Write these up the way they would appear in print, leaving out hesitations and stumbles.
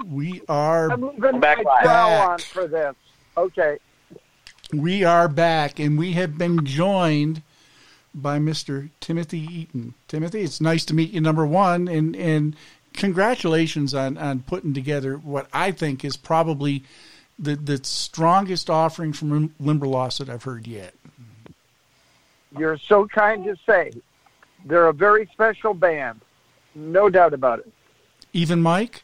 We are I'm moving back my live. brow on for this. Okay. We are back, and we have been joined by Mr. Timothy Eaton. Timothy, it's nice to meet you, number one, and congratulations on putting together what I think is probably the strongest offering from Limberlost that I've heard yet. You're so kind to say. They're a very special band. No doubt about it. Even Mike?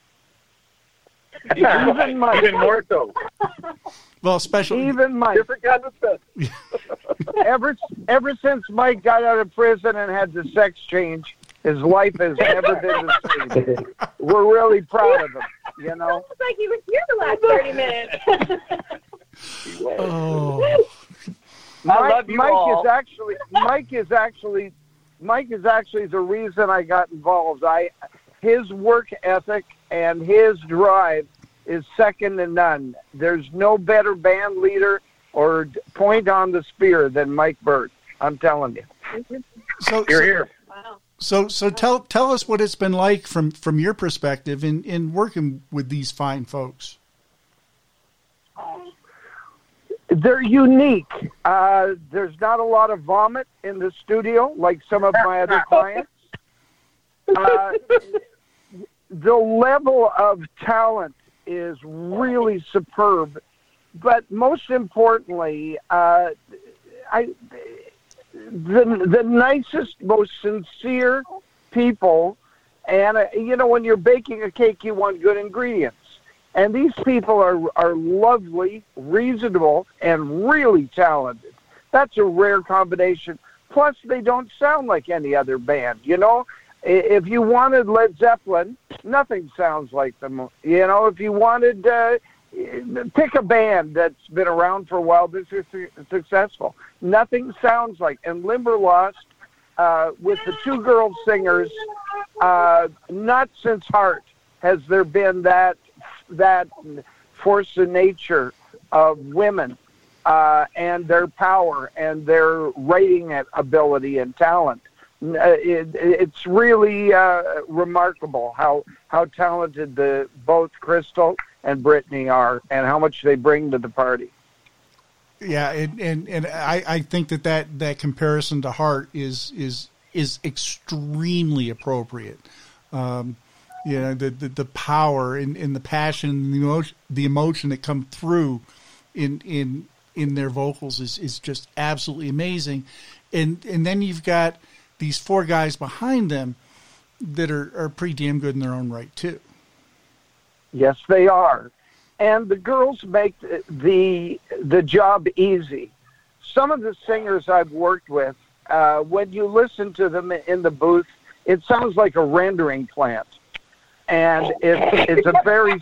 Even Mike. Even more so. Well, special. Even Mike. Different kind of stuff. Ever since Mike got out of prison and had the sex change, his life has never been the same. We're really proud of him, you know? It's like he was here the last 30 minutes. Oh. I love you all. Mike is actually the reason I got involved. His work ethic and his drive is second to none. There's no better band leader or point on the spear than Mike Burt. I'm telling you. So You're here. Wow. So tell us what it's been like from your perspective in working with these fine folks. They're unique. There's not a lot of vomit in the studio like some of my other clients. The level of talent is really superb, but most importantly, the nicest, most sincere people. And when you're baking a cake, you want good ingredients. And these people are lovely, reasonable, and really talented. That's a rare combination. Plus, they don't sound like any other band. If you wanted Led Zeppelin, nothing sounds like them. If you wanted, pick a band that's been around for a while that's successful. Nothing sounds like. And Limberlost, with the two girl singers, not since Heart has there been that force of nature of women and their power and their writing ability and talent. It's really remarkable how talented both Crystal and Brittany are and how much they bring to the party. Yeah, and I think that comparison to Heart is extremely appropriate. The power and the passion and the emotion that come through in their vocals is just absolutely amazing. And then you've got these four guys behind them that are pretty damn good in their own right too. Yes, they are. And the girls make the job easy. Some of the singers I've worked with, when you listen to them in the booth, it sounds like a rendering plant. And it's a very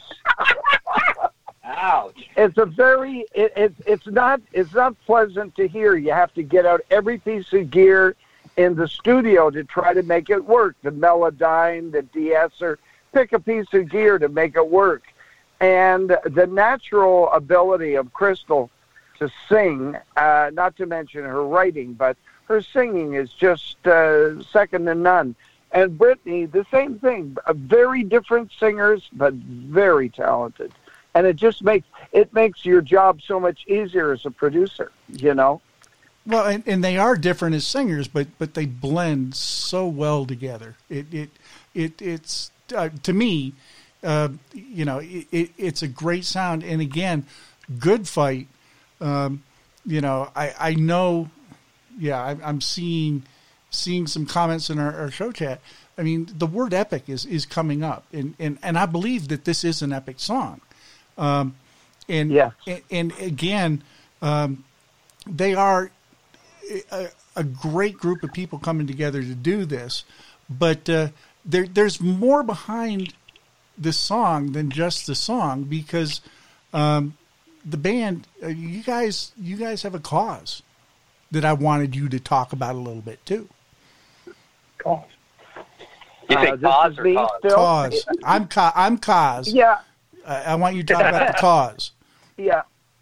ouch. It's not pleasant to hear. You have to get out every piece of gear in the studio to try to make it work. The Melodyne, the de-esser, pick a piece of gear to make it work. And the natural ability of Crystal to sing, not to mention her writing, but her singing is just second to none. And Brittany, the same thing. Very different singers, but very talented. And it just makes your job so much easier as a producer, Well, and they are different as singers, but they blend so well together. It's to me, it's a great sound. And again, Good Fight. I know. Yeah, I'm seeing some comments in our show chat. I mean, the word epic is coming up, and I believe that this is an epic song. And again, they are a great group of people coming together to do this, but there's more behind this song than just the song, because the band, you guys have a cause that I wanted you to talk about a little bit too. Cause. You think cause or cause? Cause. I'm cause. Yeah. I want you to talk about the cause. Yeah.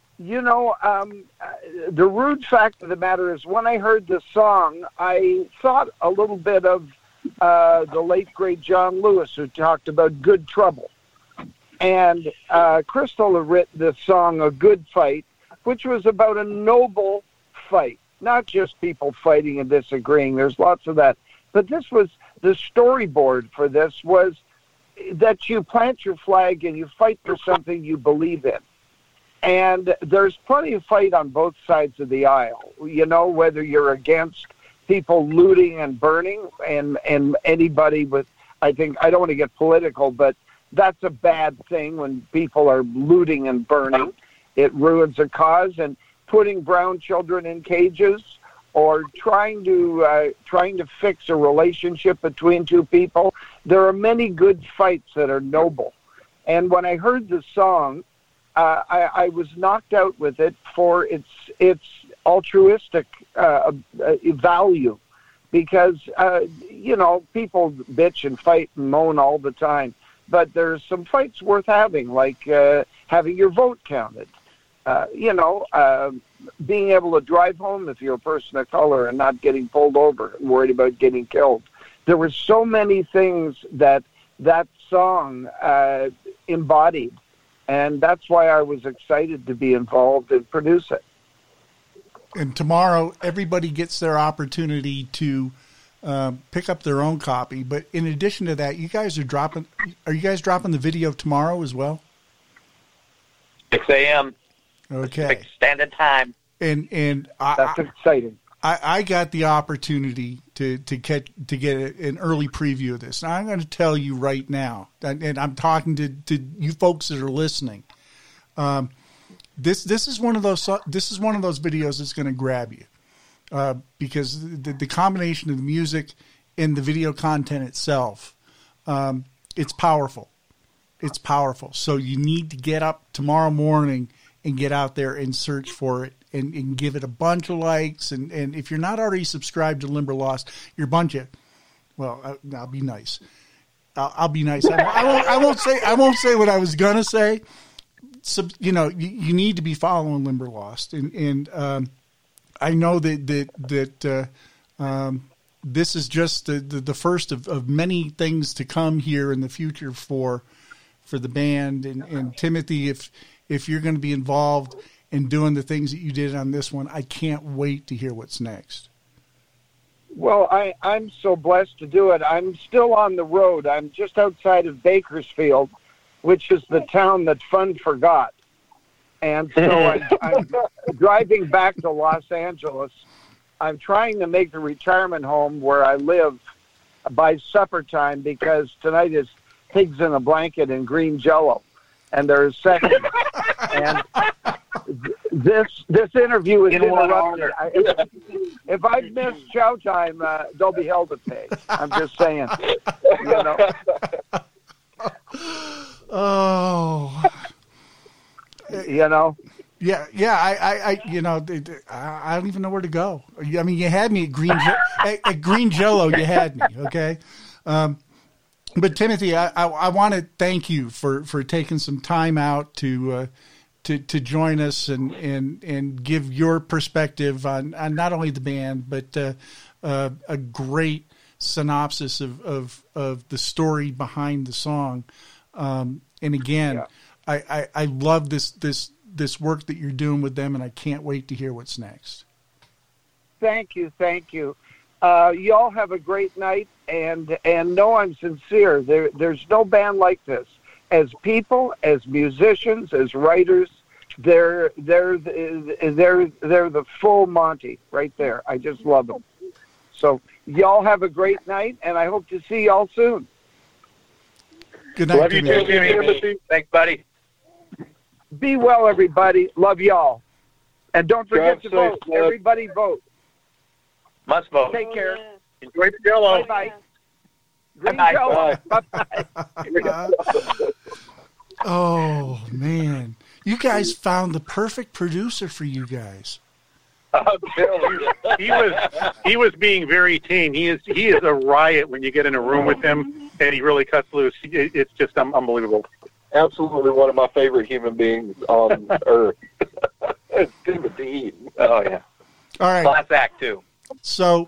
The rude fact of the matter is when I heard the song, I thought a little bit of the late, great John Lewis, who talked about good trouble. And Crystal had written this song, A Good Fight, which was about a noble fight, not just people fighting and disagreeing. There's lots of that. But this was, the storyboard for this was that you plant your flag and you fight for something you believe in. And there's plenty of fight on both sides of the aisle, you know, whether you're against people looting and burning and anybody with, I think, I don't want to get political, but that's a bad thing when people are looting and burning. It ruins a cause. And putting brown children in cages or trying to fix a relationship between two people, there are many good fights that are noble. And when I heard the song, I was knocked out with it for its altruistic value, because you know, people bitch and fight and moan all the time, but there's some fights worth having, like having your vote counted. You know, being able to drive home if you're a person of color and not getting pulled over and worried about getting killed. There were so many things that song embodied, and that's why I was excited to be involved and produce it. And tomorrow, everybody gets their opportunity to pick up their own copy. But in addition to that, you guys are dropping the video tomorrow as well? 6 a.m. Okay. Standard time. And that's exciting. I got the opportunity to get an early preview of this. Now I'm going to tell you right now, and I'm talking to you folks that are listening. This is one of those videos that's going to grab you, because the combination of the music and the video content itself, it's powerful. It's powerful. So you need to get up tomorrow morning and get out there and search for it and give it a bunch of likes. And if you're not already subscribed to Limberlost, you're a bunch of, well, I'll be nice. I'll be nice. I won't say what I was going to say. So, you know, you need to be following Limberlost. And I know that this is just the first of many things to come here in the future for the band. And Timothy, if you're going to be involved in doing the things that you did on this one, I can't wait to hear what's next. Well, I'm so blessed to do it. I'm still on the road. I'm just outside of Bakersfield, which is the town that Fun forgot. And so I'm driving back to Los Angeles. I'm trying to make the retirement home where I live by supper time, because tonight is pigs in a blanket and green Jell-O. And there's seconds. And this interview is interrupted. If I miss chow time, they'll be held to pay. I'm just saying. You know. Oh. You know. Yeah. I you know, I don't even know where to go. I mean, you had me at green Jell-O. You had me. Okay. But Timothy, I want to thank you for taking some time out to join us and give your perspective on not only the band, but a great synopsis of the story behind the song. And again, yeah. I love this work that you're doing with them, and I can't wait to hear what's next. Thank you. Y'all have a great night, and know I'm sincere. There's no band like this. As people, as musicians, as writers, they're the full Monty right there. I just love them. So y'all have a great night, and I hope to see y'all soon. Good night. Love you too, Timothy. Thanks, buddy. Be well, everybody. Love y'all, and don't forget to vote. Everybody vote. Must vote. Take care. Enjoy the Jell-O. Bye-bye. Green Jell-O. Bye-bye. Oh, man. You guys found the perfect producer for you guys. Bill, he was being very tame. He is a riot when you get in a room with him, and he really cuts loose. It's just unbelievable. Absolutely one of my favorite human beings on earth. Timothy. Oh, yeah. All right. Class act, too. So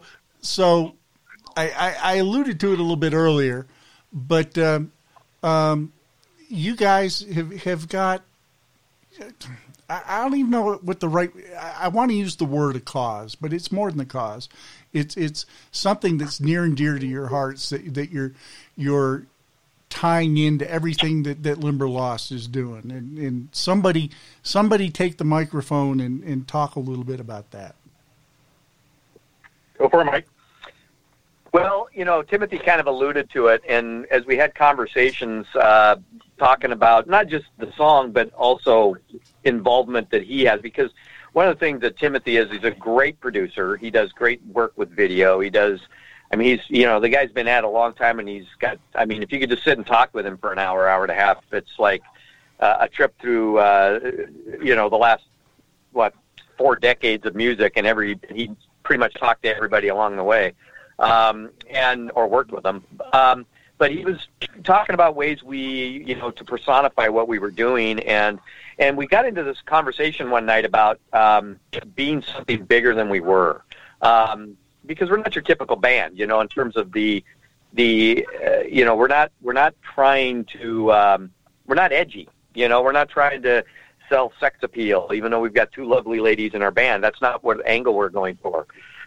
I alluded to it a little bit earlier, but, you you guys have got. I don't even know what the right. I want to use the word a cause, but it's more than a cause. It's something that's near and dear to your hearts that you're tying into everything that Limberlost is doing. And somebody take the microphone and talk a little bit about that. Go for it, Mike. Well, Timothy kind of alluded to it, and as we had conversations talking about not just the song, but also involvement that he has, because one of the things that Timothy is, he's a great producer. He does great work with video. He's the guy's been at it a long time, and he's got, if you could just sit and talk with him for an hour and a half, it's like a trip through, the last, 4 decades of music, and he pretty much talked to everybody along the way. Or worked with them. But he was talking about ways to personify what we were doing. And we got into this conversation one night about being something bigger than we were. Because we're not your typical band, in terms of we're not trying to, we're not edgy, we're not trying to sell sex appeal, even though we've got 2 lovely ladies in our band. That's not what angle we're going for,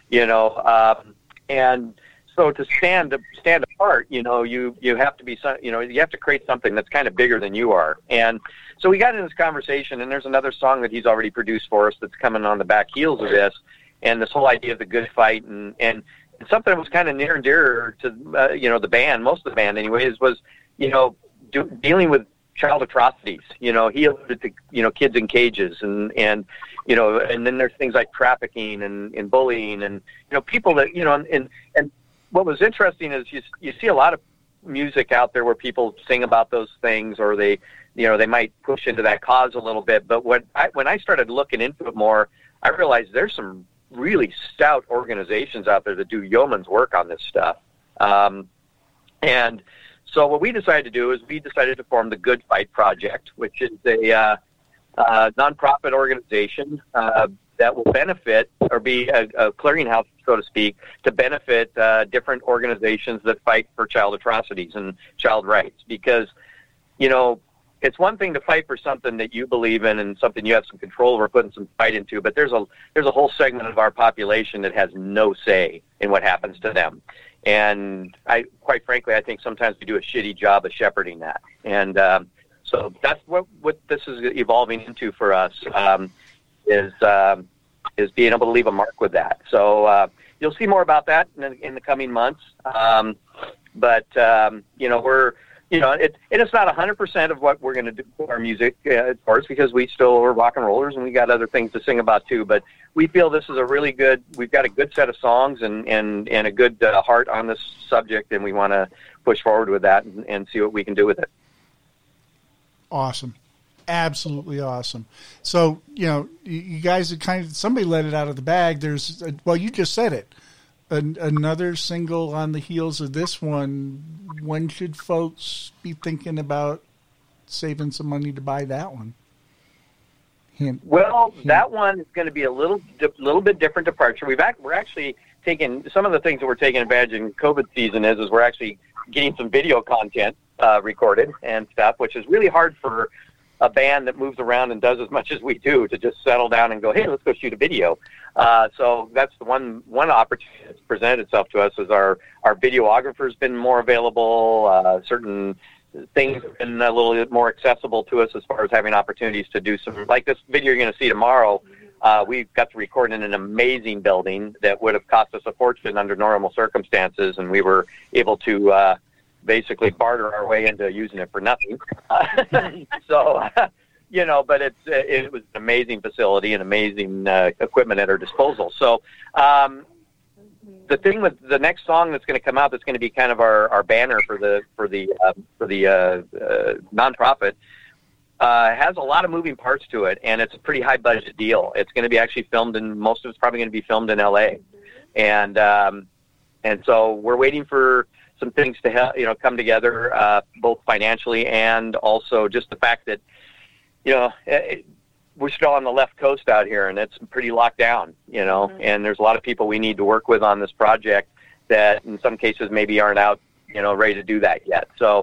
and so to stand apart, you have to be, you have to create something that's kind of bigger than you are. And so we got into this conversation, and there's another song that he's already produced for us that's coming on the back heels of this, and this whole idea of the good fight, and something that was kind of near and dear to, the band, most of the band anyways, was, dealing with child atrocities. He alluded to, kids in cages and then there's things like trafficking and bullying and, people that, and what was interesting is you see a lot of music out there where people sing about those things, or they might push into that cause a little bit. But when I started looking into it more, I realized there's some really stout organizations out there that do yeoman's work on this stuff. And so what we decided to do is we decided to form the Good Fight Project, which is a nonprofit organization that will benefit or be a clearinghouse, so to speak, to benefit different organizations that fight for child atrocities and child rights. Because, it's one thing to fight for something that you believe in and something you have some control over putting some fight into, but there's a whole segment of our population that has no say in what happens to them. And quite frankly, I think sometimes we do a shitty job of shepherding that. And so that's what this is evolving into for us, is being able to leave a mark with that. So you'll see more about that in the coming months. But we're, it's not 100% of what we're going to do for our music, of course, because we still are rock and rollers and we got other things to sing about too. But we feel this is we've got a good set of songs and a good heart on this subject, and we want to push forward with that and see what we can do with it. Awesome. Absolutely awesome. So, you guys are somebody let it out of the bag. You just said it. Another single on the heels of this one. When should folks be thinking about saving some money to buy that one? Hint. Well, that one is going to be a little bit different departure. We're actually taking some of the things that we're taking advantage in COVID season is we're actually getting some video content recorded and stuff, which is really hard for a band that moves around and does as much as we do to just settle down and go, hey, let's go shoot a video. So that's the one opportunity that's presented itself to us is our videographer's been more available. Certain things have been a little bit more accessible to us as far as having opportunities to do some, like this video you're going to see tomorrow. We got to record in an amazing building that would have cost us a fortune under normal circumstances, and we were able to basically barter our way into using it for nothing. So, but it was an amazing facility and amazing equipment at our disposal. So, the thing with the next song that's going to come out, that's going to be kind of our banner for the nonprofit, has a lot of moving parts to it, and it's a pretty high budget deal. It's going to be actually filmed most of it's probably going to be filmed in LA, and so we're waiting for some things to help, come together, both financially and also just the fact that, we're still on the left coast out here and it's pretty locked down, mm-hmm. and there's a lot of people we need to work with on this project that in some cases maybe aren't out, ready to do that yet. So,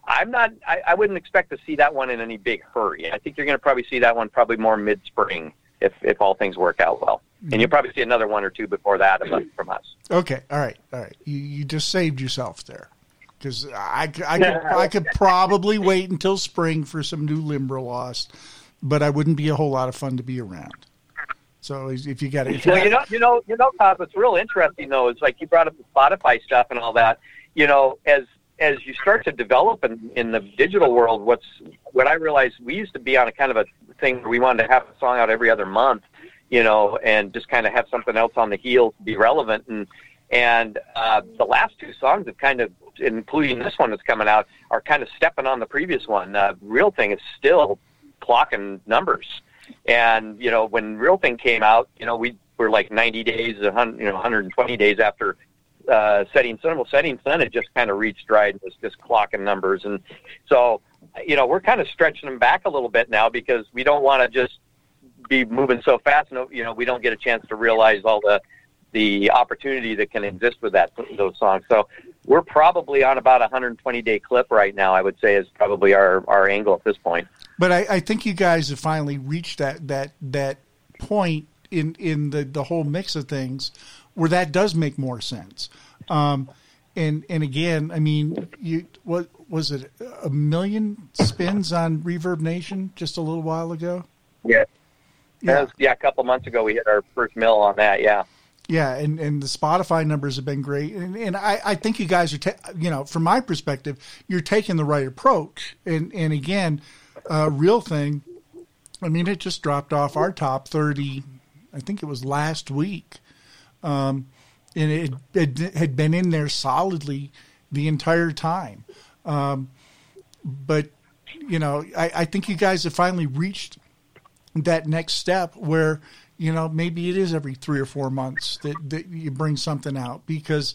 I wouldn't expect to see that one in any big hurry. I think you're going to probably see that one probably more mid-spring if all things work out well. And you'll probably see another one or two before that from us. Okay. All right. You just saved yourself there. Because I could probably wait until spring for some new Limberlost, but I wouldn't be a whole lot of fun to be around. So if you got it, Todd, what's real interesting though is like you brought up the Spotify stuff and all that. As you start to develop in the digital world, what I realized, we used to be on a kind of a thing where we wanted to have a song out every other month, and just kind of have something else on the heels to be relevant. And the last two songs have kind of, including this one that's coming out, are kind of stepping on the previous one. Real Thing is still clocking numbers. And, when Real Thing came out, we were like 90 days, 120 days after Setting Sun. Well, Setting Sun had just kind of reached stride and was just clocking numbers. And so, we're kind of stretching them back a little bit now because we don't want to just be moving so fast. We don't get a chance to realize all the opportunity that can exist with those songs. So we're probably on about a 120-day clip right now, I would say, is probably our angle at this point. But I think you guys have finally reached that point in the whole mix of things where that does make more sense. And again, I mean, what was it, 1 million spins on Reverb Nation just a little while ago? Yeah. A couple months ago we hit our first mill on that, yeah. Yeah, and the Spotify numbers have been great. And I think you guys are, from my perspective, you're taking the right approach. And again, Real Thing, I mean, it just dropped off our top 30, I think it was last week. And it had been in there solidly the entire time. But, I think you guys have finally reached that next step where, maybe it is every 3 or 4 months that you bring something out, because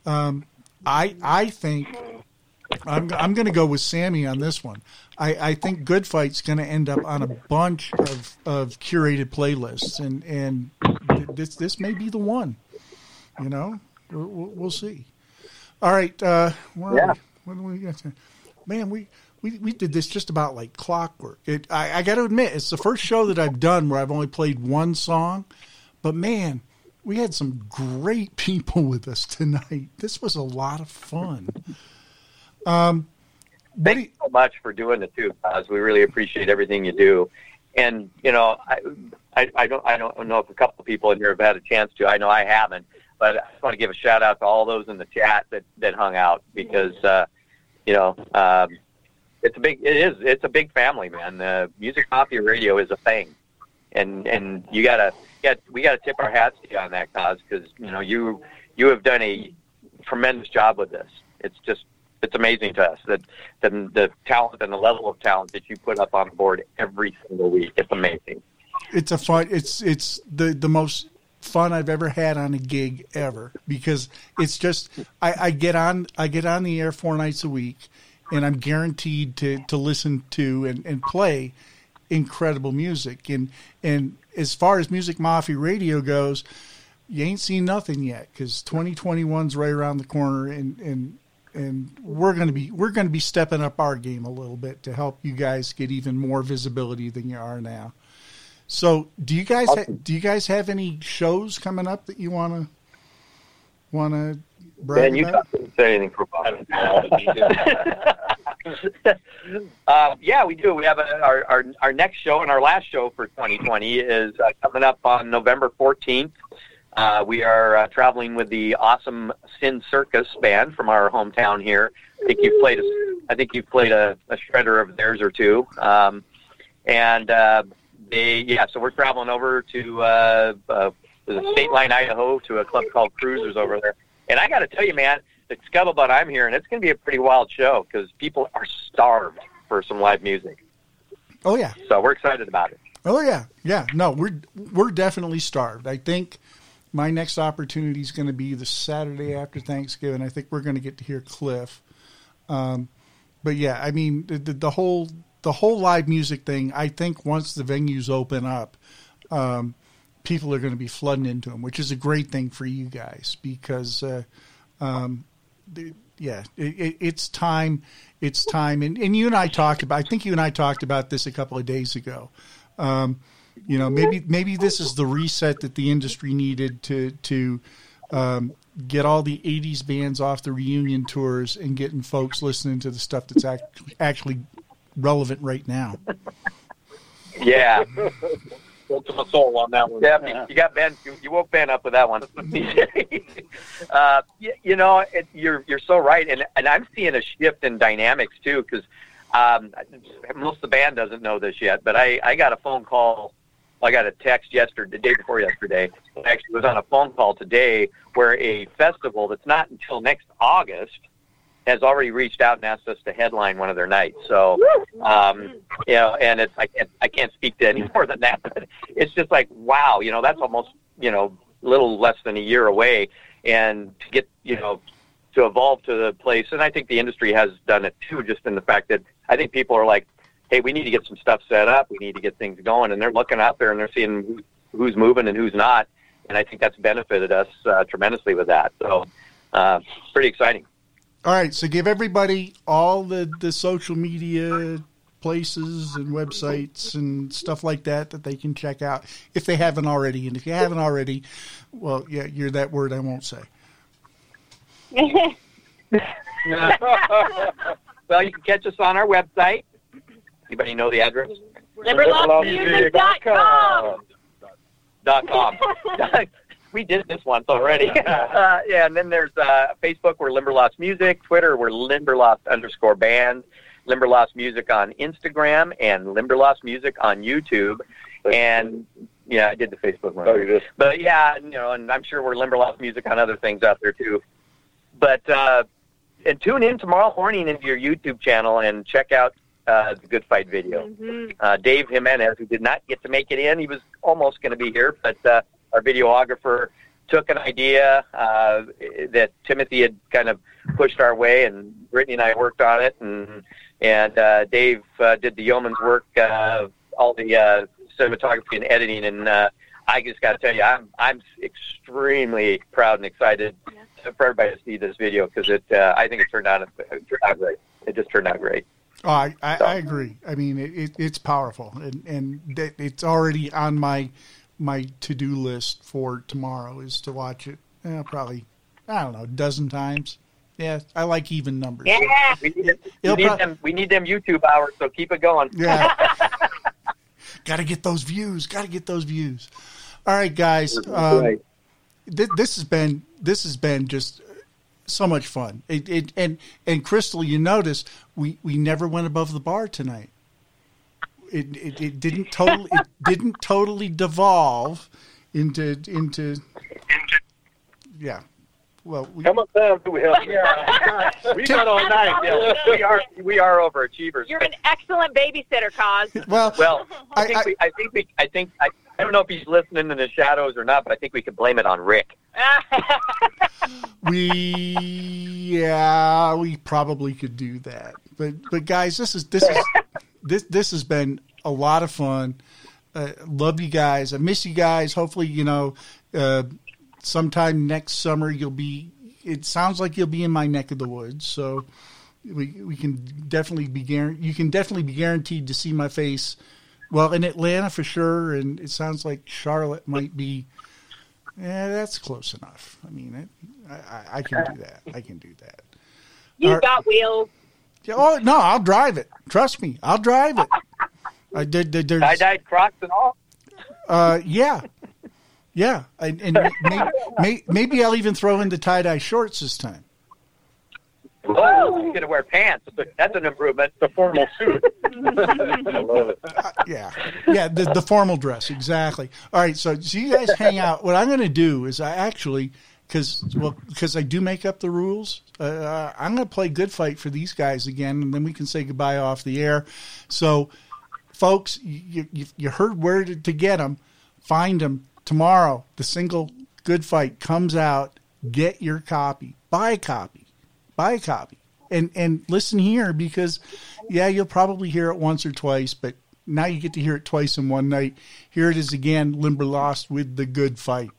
I think I'm going to go with Sammy on this one. I think Good Fight's going to end up on a bunch of curated playlists, and this may be the one. We'll see. All right, what do we got? Man, we did this just about like clockwork. I got to admit, it's the first show that I've done where I've only played one song. But, man, we had some great people with us tonight. This was a lot of fun. Thank you so much for doing it, too, Oz. We really appreciate everything you do. And, I don't know if a couple of people in here have had a chance to. I know I haven't. But I just want to give a shout-out to all those in the chat that hung out because, it's a big family, man. Music Mafia Radio is a thing, and we gotta tip our hats to you on that, Cause, because you have done a tremendous job with this. It's amazing to us that the talent and the level of talent that you put up on the board every single week. It's amazing. It's it's the most fun I've ever had on a gig ever, because it's just I get on the air 4 nights a week. And I'm guaranteed to listen to and play incredible music. And as far as Music Mafia Radio goes, you ain't seen nothing yet, because 2021's right around the corner, and we're gonna be stepping up our game a little bit to help you guys get even more visibility than you are now. So, do you guys have any shows coming up that you wanna brag about? Didn't say anything for yeah, we do. We have our next show, and our last show for 2020 is coming up on November 14th. We are traveling with the awesome Sin Circus band from our hometown here. I think you've played a shredder of theirs or two. So we're traveling over to State Line, Idaho, to a club called Cruisers over there. And I got to tell you, man, the Scuttlebutt I'm hearing, it's going to be a pretty wild show because people are starved for some live music. Oh yeah. So we're excited about it. Oh yeah. Yeah. No, we're definitely starved. I think my next opportunity is going to be the Saturday after Thanksgiving. I think we're going to get to hear Cliff. But yeah, I mean the whole live music thing, I think once the venues open up, people are going to be flooding into them, which is a great thing for you guys because It's time. It's time. And you and I talked about, I think you and I talked about this a couple of days ago. Maybe this is the reset that the industry needed to get all the 80s bands off the reunion tours and getting folks listening to the stuff that's actually relevant right now. Yeah. Ultima Soul on that one. Yeah, you got Ben. You woke Ben up with that one. You're so right, and I'm seeing a shift in dynamics too, because most of the band doesn't know this yet. But I got a phone call. I got a text the day before yesterday. I actually was on a phone call today where a festival that's not until next August has already reached out and asked us to headline one of their nights. So, and it's I can't speak to any more than that. But it's just like, wow, that's almost a little less than a year away, and to get to evolve to the place. And I think the industry has done it too, just in the fact that I think people are like, hey, we need to get some stuff set up. We need to get things going, and they're looking out there and they're seeing who's moving and who's not. And I think that's benefited us tremendously with that. So, pretty exciting. All right, so give everybody all the social media places and websites and stuff like that they can check out if they haven't already. And if you haven't already, well, yeah, you're that word I won't say. Well, you can catch us on our website. Anybody know the address? LimberlockMusic.com. .com. We did this once already. And then there's Facebook, we're Limberlost Music. Twitter, we're Limberlost_band. Limberlost Music on Instagram, and Limberlost Music on YouTube. And, yeah, I did the Facebook one. Oh, you did? But, yeah, and I'm sure we're Limberlost Music on other things out there, too. But and tune in tomorrow morning into your YouTube channel and check out the Good Fight video. Mm-hmm. Dave Jimenez, who did not get to make it in, he was almost going to be here, but our videographer took an idea that Timothy had kind of pushed our way, and Brittany and I worked on it, and Dave did the yeoman's work, all the cinematography and editing, and I just got to tell you, I'm extremely proud and excited for everybody to see this video, because I think it turned out great. It just turned out great. Oh, I agree. I mean, it's powerful, and it's already on my to-do list for tomorrow is to watch it. Probably, I don't know, a dozen times. Yeah, I like even numbers. Yeah, we need them YouTube hours, so keep it going. Yeah, got to get those views. All right, guys. This has been just so much fun. And Crystal, you notice we never went above the bar tonight. It didn't totally devolve into yeah. Well, how much time do we have? We got all night. Yeah, we are overachievers. you're an excellent babysitter, Cos. well, I don't know if he's listening in the shadows or not, but I think we could blame it on Rick. we probably could do that. But guys, this has been a lot of fun. Love you guys. I miss you guys. Hopefully, sometime next summer it sounds like you'll be in my neck of the woods. So we can definitely you can definitely be guaranteed to see my face. Well, in Atlanta for sure, and it sounds like Charlotte might be. Yeah, that's close enough. I mean, I can do that. You got wheels. Oh no, I'll drive it. Trust me, I'll drive it. Tie-dyed Crocs and all. Yeah, and maybe I'll even throw in the tie-dye shorts this time. Whoa, you're going to wear pants. That's an improvement. The formal suit. I love it. The formal dress, exactly. All right, so you guys hang out. What I'm going to do is because I do make up the rules, I'm going to play Good Fight for these guys again, and then we can say goodbye off the air. So, folks, you heard where to get them. Find them tomorrow. The single Good Fight comes out. Get your copy. Buy a copy. And listen here, because, you'll probably hear it once or twice, but now you get to hear it twice in one night. Here it is again, Limberlost with the Good Fight.